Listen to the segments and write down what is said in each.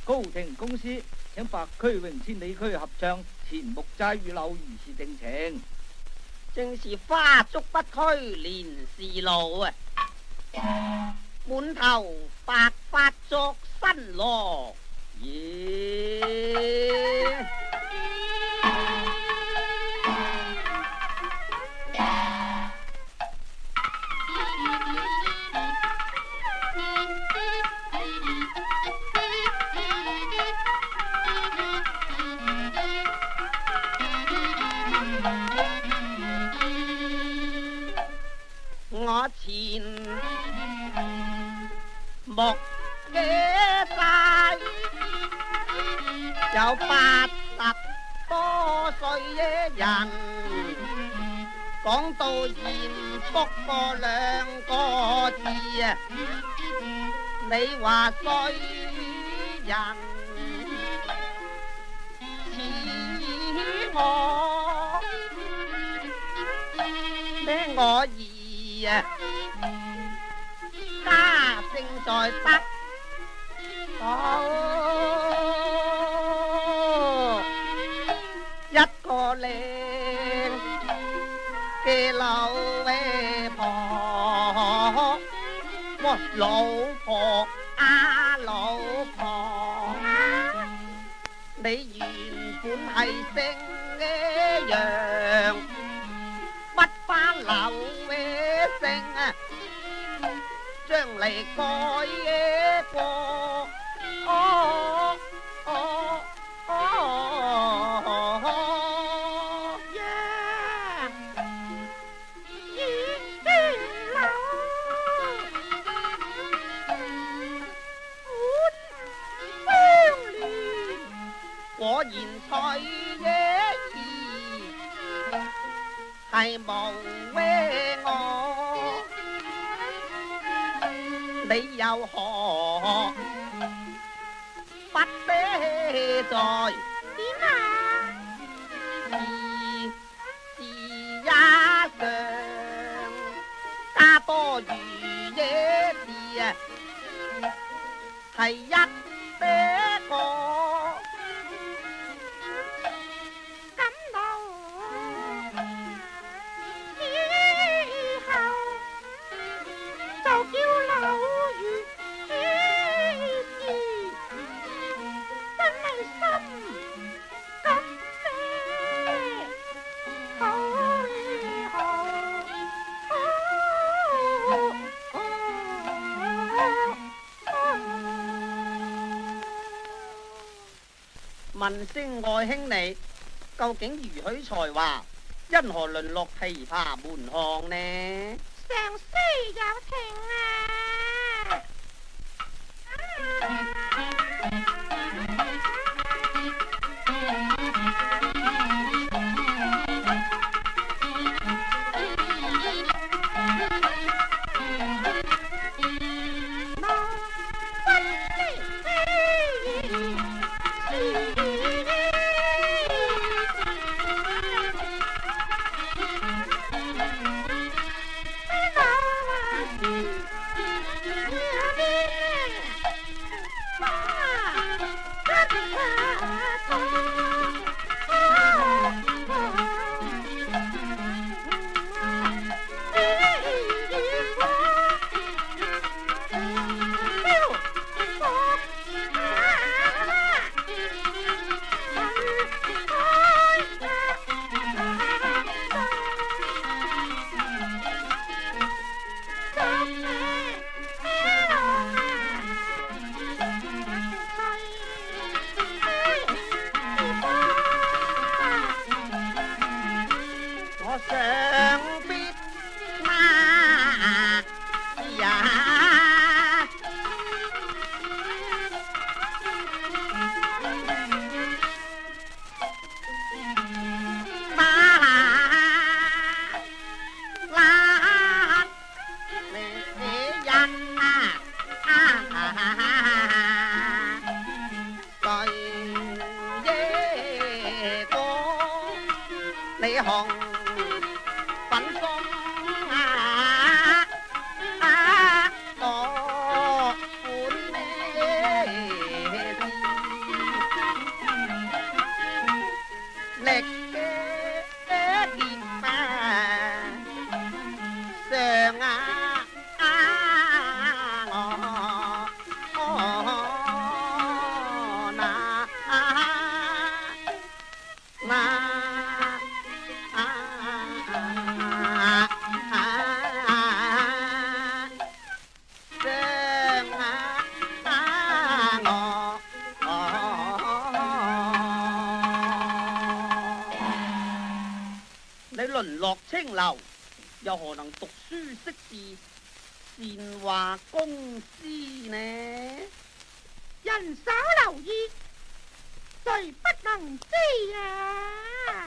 高庭公司請白駒榮千里駒合唱《前木齋雨柳如是定情》。 正是花足不拘年事老啊，滿頭白髮作新羅耶。我前目幾晒有80多歲嘅人，講到嚴肅個兩個字啊，你話衰人似我咩我兒啊，家正在得到一個靚嘅老婆，老婆啊老婆，你原本係姓嘅楊，不花柳嘅姓啊，將嚟改嘅過。果然翠野兒係無謂我，你又何不悲在點啊？是一上加多餘野事啊，係一些個。問聲愛卿你，究竟如許才華，因何淪落琵琶門巷呢？ 上司有情你紅粉鬆多款呢？ 淪落青樓，又何能讀書識字，善話公私呢？ 人所留意，誰不能知啊？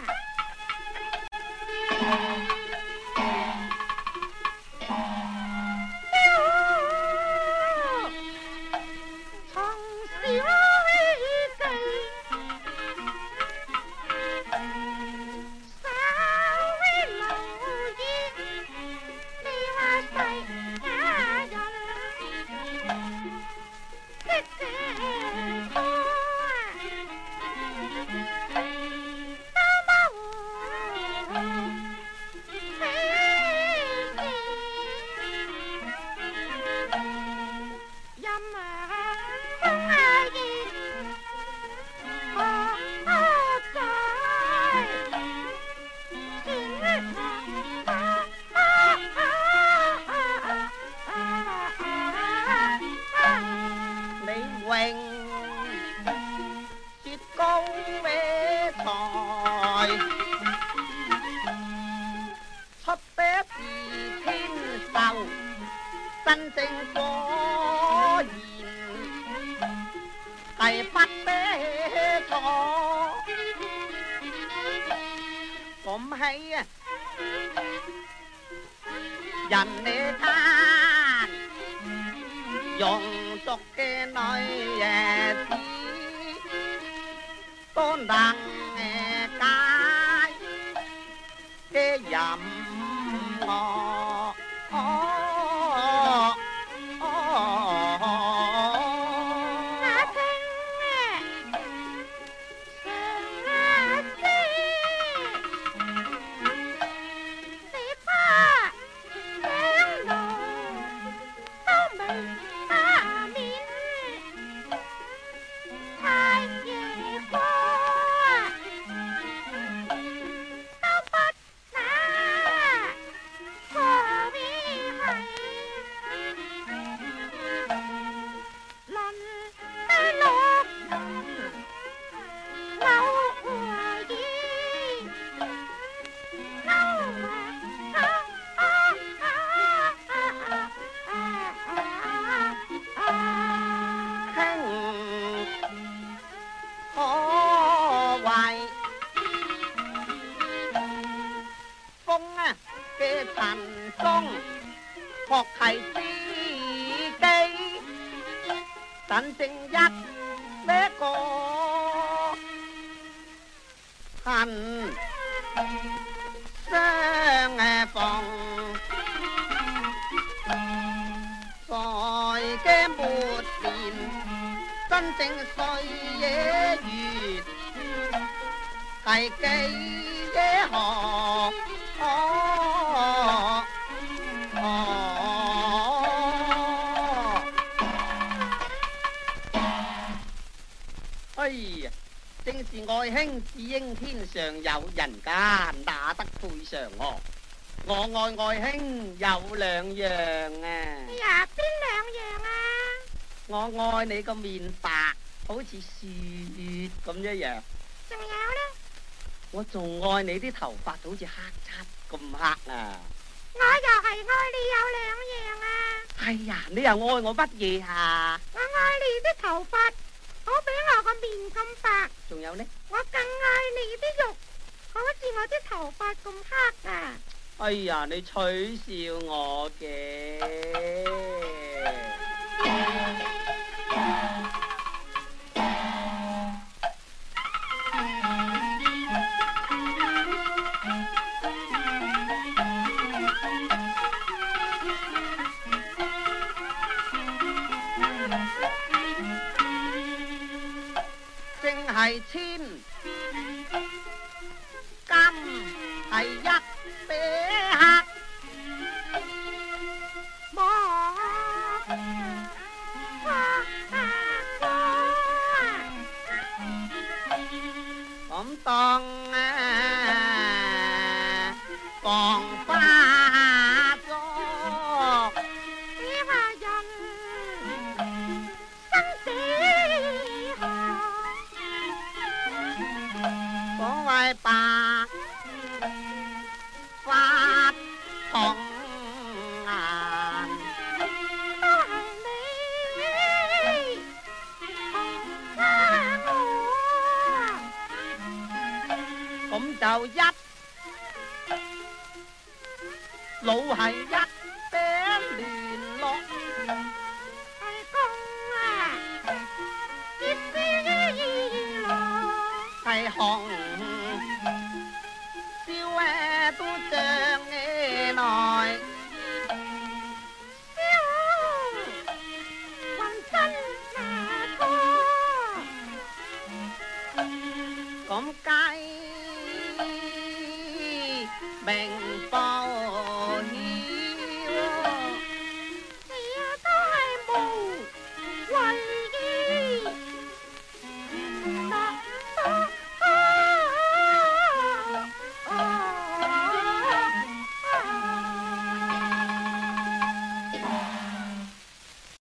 真正果然係不悲錯，咁起啊人你間庸俗嘅女子都能解嘅淫惡。學係知己，真正一呢個恨相逢，在嘅末年，真正歲野月係幾野河。哎呀，正是愛卿只應天上有，人間哪得配上我？我愛愛卿有兩樣啊！ 哎呀，邊兩樣啊？ 我愛你個面白，好似雪咁一樣。 仲有呢？ 我仲愛你啲頭髮好似黑漆咁黑啊！ 我又係愛你有兩樣啊！ 哎呀，你又愛我乜嘢啊？ 我愛你啲頭髮好比我個面咁白。 仲有呢？ 我更愛你啲肉好似我啲頭髮咁黑啊！ 哎呀，你取笑我嘅。正係千金係一比黑，咁當放花燭， 你話人生死何？ 所謂白就一老係一餅亂落。 係公啊，必須落。 係紅燒都像內。咁雞明報